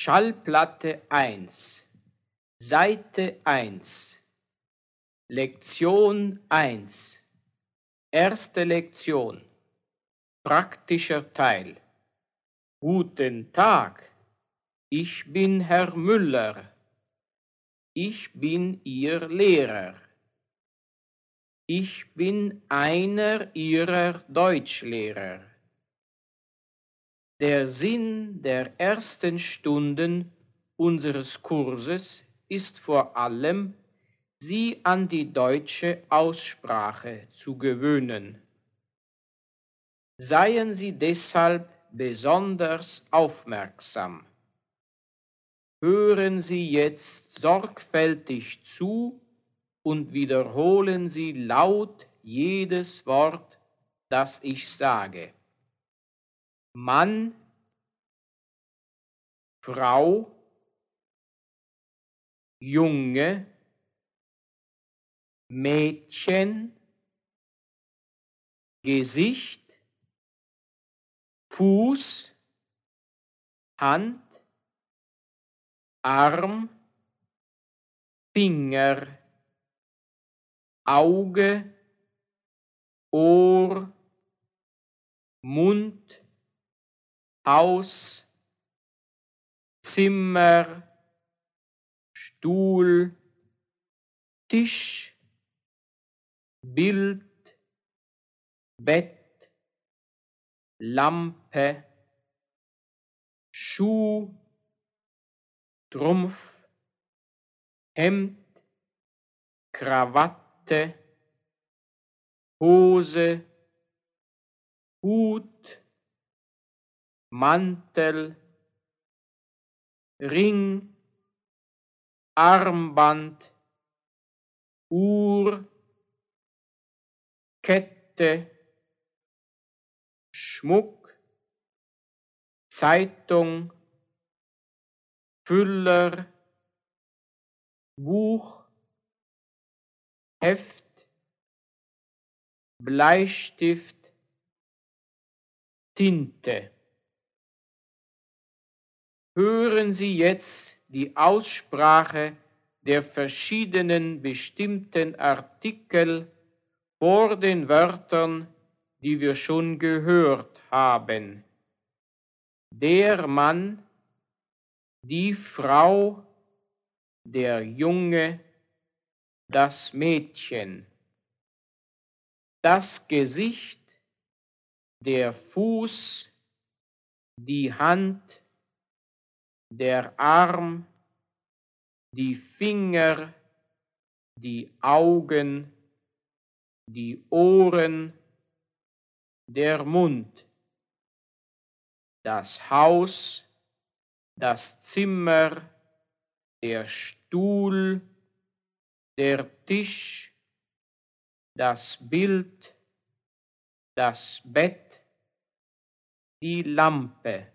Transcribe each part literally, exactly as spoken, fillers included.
Schallplatte eins, Seite eins, Lektion eins, erste Lektion, praktischer Teil. Guten Tag, ich bin Herr Müller. Ich bin Ihr Lehrer. Ich bin einer Ihrer Deutschlehrer. Der Sinn der ersten Stunden unseres Kurses ist vor allem, Sie an die deutsche Aussprache zu gewöhnen. Seien Sie deshalb besonders aufmerksam. Hören Sie jetzt sorgfältig zu und wiederholen Sie laut jedes Wort, das ich sage. Mann, Frau, Junge, Mädchen, Gesicht, Fuß, Hand, Arm, Finger, Auge, Ohr, Mund, Haus, Zimmer, Stuhl, Tisch, Bild, Bett, Lampe, Schuh, Strumpf, Hemd, Krawatte, Hose, Hut, Mantel, Ring, Armband, Uhr, Kette, Schmuck, Zeitung, Füller, Buch, Heft, Bleistift, Tinte. Hören Sie jetzt die Aussprache der verschiedenen bestimmten Artikel vor den Wörtern, die wir schon gehört haben. Der Mann, die Frau, der Junge, das Mädchen. Das Gesicht, der Fuß, die Hand, der Arm, die Finger, die Augen, die Ohren, der Mund, das Haus, das Zimmer, der Stuhl, der Tisch, das Bild, das Bett, die Lampe,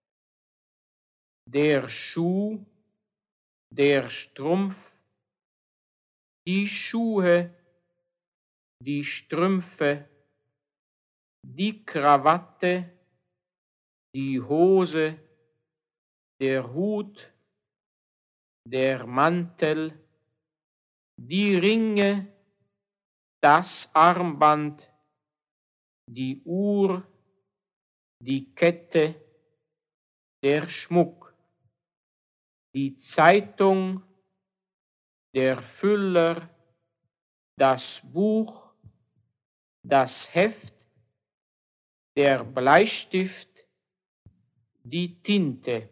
der Schuh, der Strumpf, die Schuhe, die Strümpfe, die Krawatte, die Hose, der Hut, der Mantel, die Ringe, das Armband, die Uhr, die Kette, der Schmuck, die Zeitung, der Füller, das Buch, das Heft, der Bleistift, die Tinte.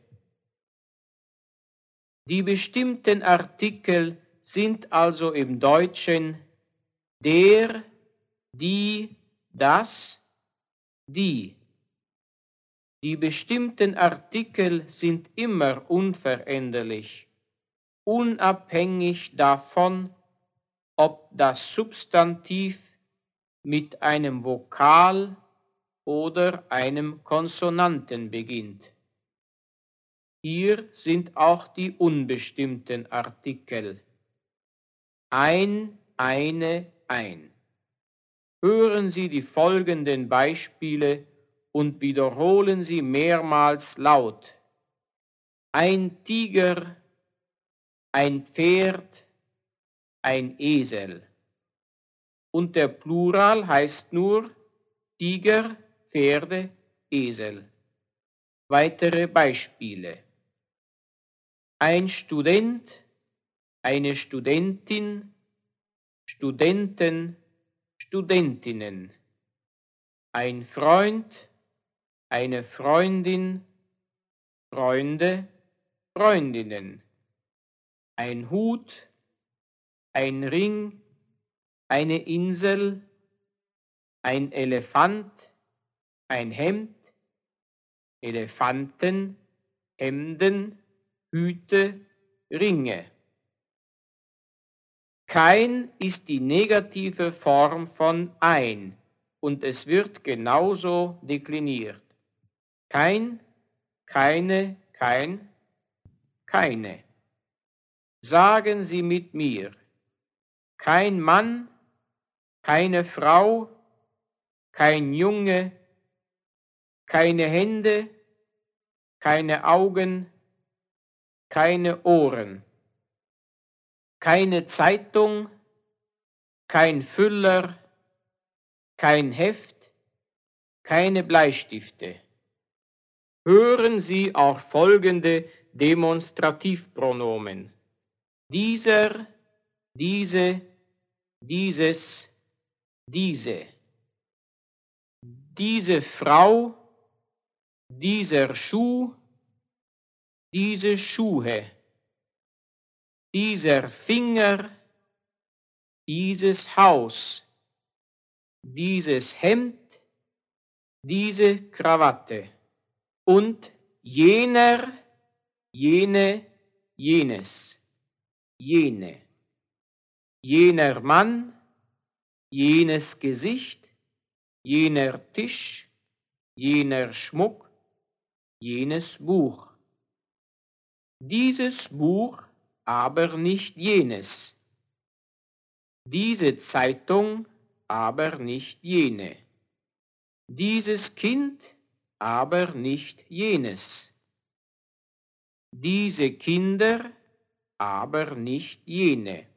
Die bestimmten Artikel sind also im Deutschen der, die, das, die. Die bestimmten Artikel sind immer unveränderlich, unabhängig davon, ob das Substantiv mit einem Vokal oder einem Konsonanten beginnt. Hier sind auch die unbestimmten Artikel. Ein, eine, ein. Hören Sie die folgenden Beispiele und wiederholen Sie mehrmals laut. ein Tiger, ein Pferd, ein Esel. Und der Plural heißt nur Tiger, Pferde, Esel. Weitere Beispiele: ein Student, eine Studentin, Studenten, Studentinnen, ein Freund, eine Freundin, Freunde, Freundinnen, ein Hut, ein Ring, eine Insel, ein Elefant, ein Hemd, Elefanten, Hemden, Hüte, Ringe. Kein ist die negative Form von ein und es wird genauso dekliniert. Kein, keine, kein, keine. Sagen Sie mit mir: kein Mann, keine Frau, kein Junge, keine Hände, keine Augen, keine Ohren, keine Zeitung, kein Füller, kein Heft, keine Bleistifte. Hören Sie auch folgende Demonstrativpronomen: dieser, diese, dieses, diese. Diese Frau, dieser Schuh, diese Schuhe, dieser Finger, dieses Haus, dieses Hemd, diese Krawatte und jener, jene, jenes, jene, jener Mann, jenes Gesicht, jener Tisch, jener Schmuck, jenes Buch. Dieses Buch, aber nicht jenes. Diese Zeitung, aber nicht jene. Dieses Kind, aber nicht jenes. Diese Kinder, aber nicht jene.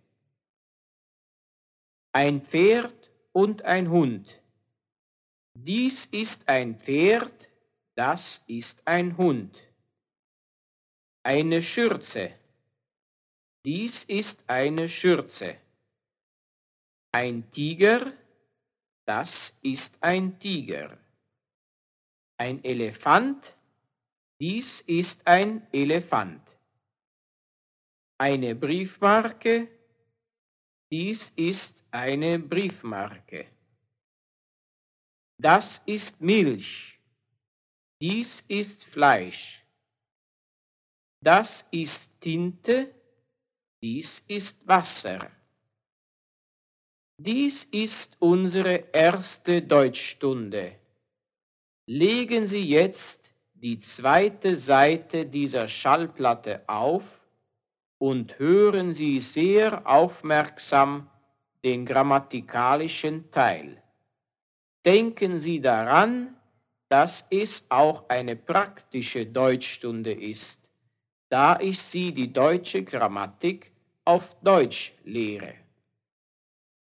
Ein Pferd und ein Hund. Dies ist ein Pferd, das ist ein Hund. Eine Schürze. Dies ist eine Schürze. Ein Tiger, das ist ein Tiger. Ein Elefant, dies ist ein Elefant. Eine Briefmarke, dies ist eine Briefmarke. Das ist Milch, dies ist Fleisch. Das ist Tinte, dies ist Wasser. Dies ist unsere erste Deutschstunde. Legen Sie jetzt die zweite Seite dieser Schallplatte auf und hören Sie sehr aufmerksam den grammatikalischen Teil. Denken Sie daran, dass es auch eine praktische Deutschstunde ist, da ich Sie die deutsche Grammatik auf Deutsch lehre.